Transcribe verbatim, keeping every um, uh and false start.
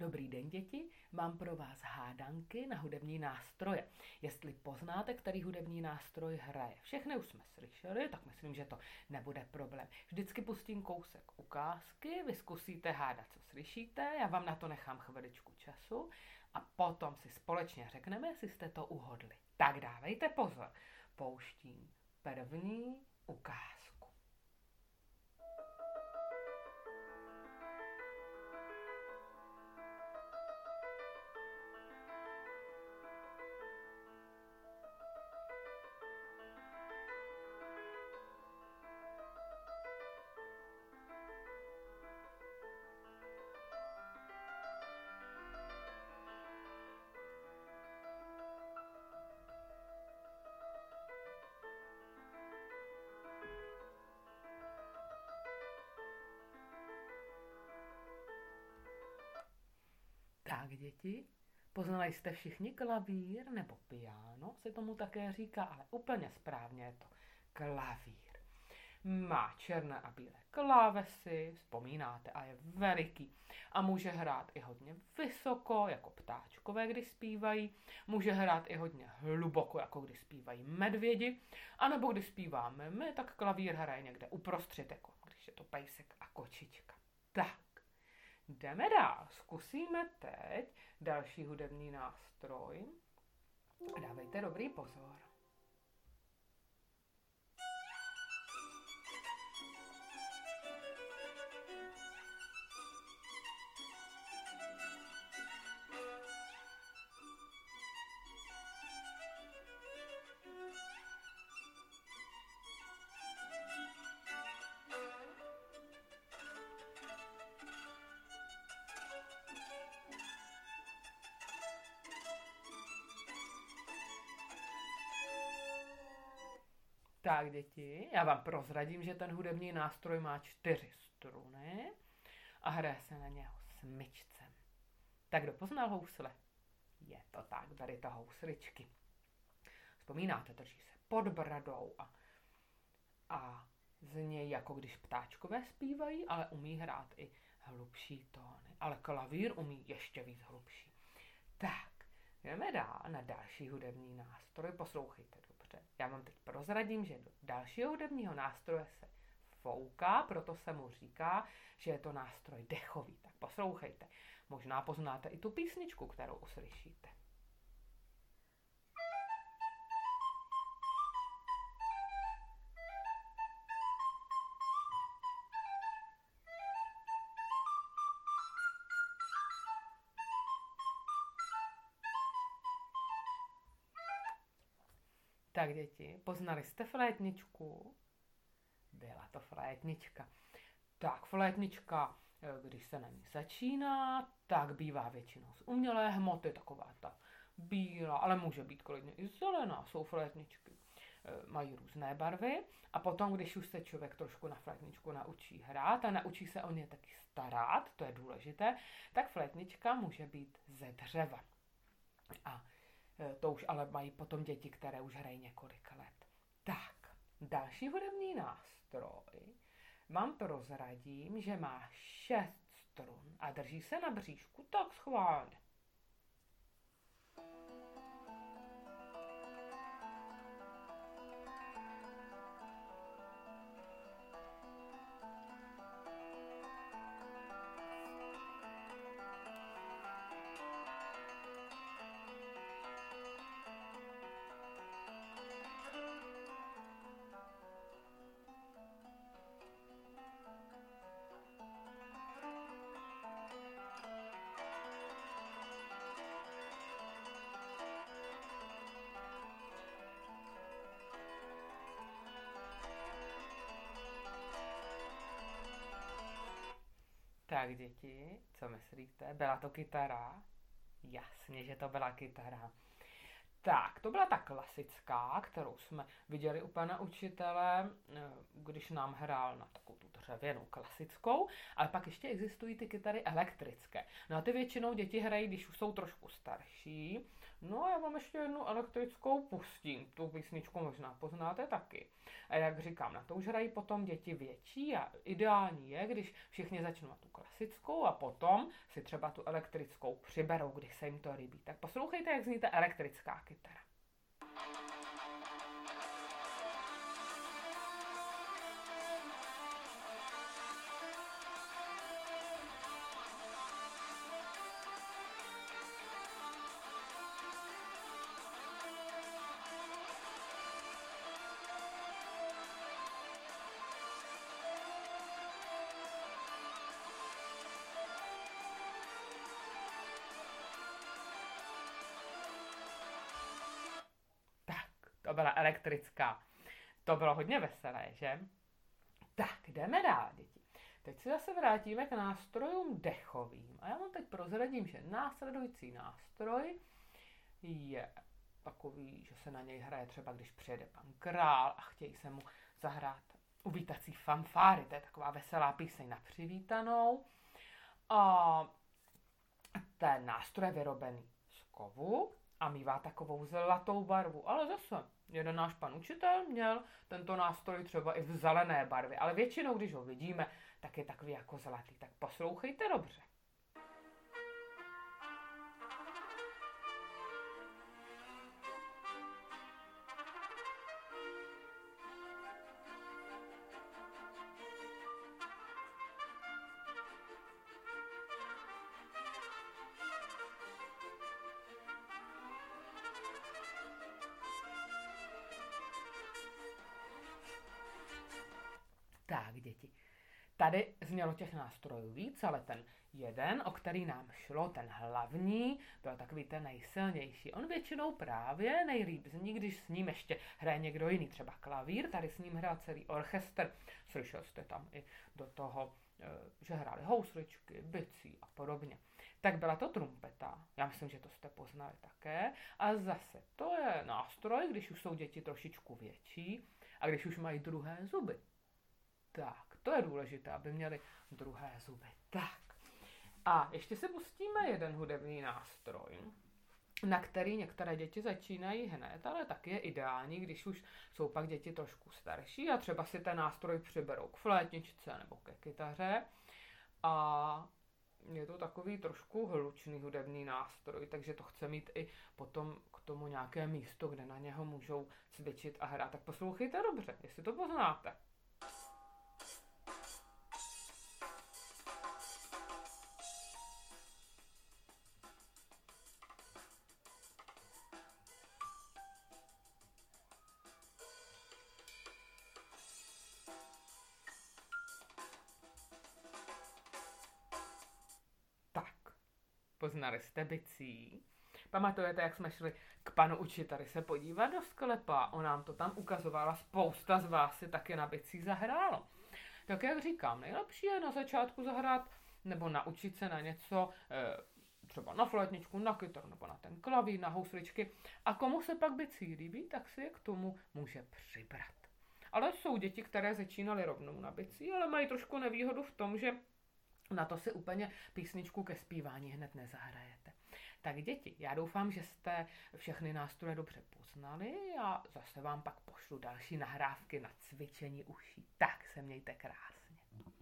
Dobrý den, děti, mám pro vás hádanky na hudební nástroje. Jestli poznáte, který hudební nástroj hraje. Všechny už jsme slyšeli, tak myslím, že to nebude problém. Vždycky pustím kousek ukázky, vy zkusíte hádat, co slyšíte, já vám na to nechám chviličku času a potom si společně řekneme, jestli jste to uhodli. Tak dávejte pozor, pouštím první ukázku. Tak, děti, poznali jste všichni klavír nebo piano, se tomu také říká, ale úplně správně je to klavír. Má černé a bílé klávesy, vzpomínáte, a je veliký. A může hrát i hodně vysoko, jako ptáčkové, když zpívají. Může hrát i hodně hluboko, jako když zpívají medvědi. A nebo když zpíváme my, tak klavír hraje někde uprostřed, jako když je to pejsek a kočička. Tak. Jdeme dál. Zkusíme teď další hudební nástroj. Dávejte dobrý pozor. Tak, děti, já vám prozradím, že ten hudební nástroj má čtyři struny a hraje se na něho smyčcem. Tak kdo poznal housle? Je to tak, tady to housličky. Vzpomínáte, drží se pod bradou a, a znějí jako když ptáčkové zpívají, ale umí hrát i hlubší tóny. Ale klavír umí ještě víc hlubší. Tak, jdeme dál na další hudební nástroj, poslouchejte dobře. Já vám teď prozradím, že do dalšího hudebního nástroje se fouká, proto se mu říká, že je to nástroj dechový. Tak poslouchejte. Možná poznáte i tu písničku, kterou uslyšíte. Tak, děti, poznali jste flétničku? Byla to flétnička. Tak, flétnička, když se na ní začíná, tak bývá většinou z umělé hmoty, taková ta bílá, ale může být klidně i zelená, jsou flétničky. Mají různé barvy a potom, když už se člověk trošku na flétničku naučí hrát a naučí se o ně taky starat, to je důležité, tak flétnička může být ze dřeva. A to už ale mají potom děti, které už hrají několik let. Tak, další hudební nástroj vám prozradím, že má šest strun a drží se na bříšku tak schválně. Tak, děti, co myslíte? Byla to kytara? Jasně, že to byla kytara. Tak, to byla ta klasická, kterou jsme viděli u pana učitele, když nám hrál na takovou tu dřevěnou klasickou, ale pak ještě existují ty kytary elektrické. No a ty většinou děti hrají, když už jsou trošku starší, No a já vám ještě jednu elektrickou pustím. Tu písničku možná poznáte taky. A jak říkám, na to už hrají potom děti větší a ideální je, když všichni začnou na tu klasickou a potom si třeba tu elektrickou přiberou, když se jim to líbí. Tak poslouchejte, jak zní ta elektrická kytara. To byla elektrická. To bylo hodně veselé, že? Tak, jdeme dál, děti. Teď se zase vrátíme k nástrojům dechovým. A já vám teď prozradím, že následující nástroj je takový, že se na něj hraje třeba, když přijede pan král a chtějí se mu zahrát uvítací fanfáry. To je taková veselá píseň na přivítanou. A ten nástroj je vyrobený z kovu a mívá takovou zlatou barvu. Ale zase, jeden náš pan učitel měl tento nástroj třeba i v zelené barvě, ale většinou, když ho vidíme, tak je takový jako zlatý. Tak poslouchejte dobře. Tak, děti. Tady znělo těch nástrojů víc, ale ten jeden, o který nám šlo, ten hlavní, byl takový ten nejsilnější. On většinou právě nejlíp zní, když s ním ještě hraje někdo jiný, třeba klavír, tady s ním hrál celý orchestr. Slyšel jste tam i do toho, že hráli housličky, bicí a podobně. Tak byla to trumpeta, já myslím, že to jste poznali také. A zase, to je nástroj, když už jsou děti trošičku větší a když už mají druhé zuby. Tak, to je důležité, aby měli druhé zuby. Tak. A ještě si pustíme jeden hudební nástroj, na který některé děti začínají hned, ale taky je ideální, když už jsou pak děti trošku starší a třeba si ten nástroj přiberou k flétničce nebo ke kytaře. A je to takový trošku hlučný hudební nástroj, takže to chce mít i potom k tomu nějaké místo, kde na něho můžou cvičit a hrát. Tak poslouchejte dobře, jestli to poznáte. Poznali jste bicí. Pamatujete, jak jsme šli k panu učiteli se podívat do sklepa? On nám to tam ukazovala, spousta z vás si taky na bicí zahrálo. Tak jak říkám, nejlepší je na začátku zahrát nebo naučit se na něco, třeba na flétničku, na kytaru nebo na ten klavír, na housličky. A komu se pak bicí líbí, tak si je k tomu může přibrat. Ale jsou děti, které začínaly rovnou na bicí, ale mají trošku nevýhodu v tom, že na to si úplně písničku ke zpívání hned nezahrajete. Tak děti, já doufám, že jste všechny nástroje dobře poznali a zase vám pak pošlu další nahrávky na cvičení uší. Tak se mějte krásně.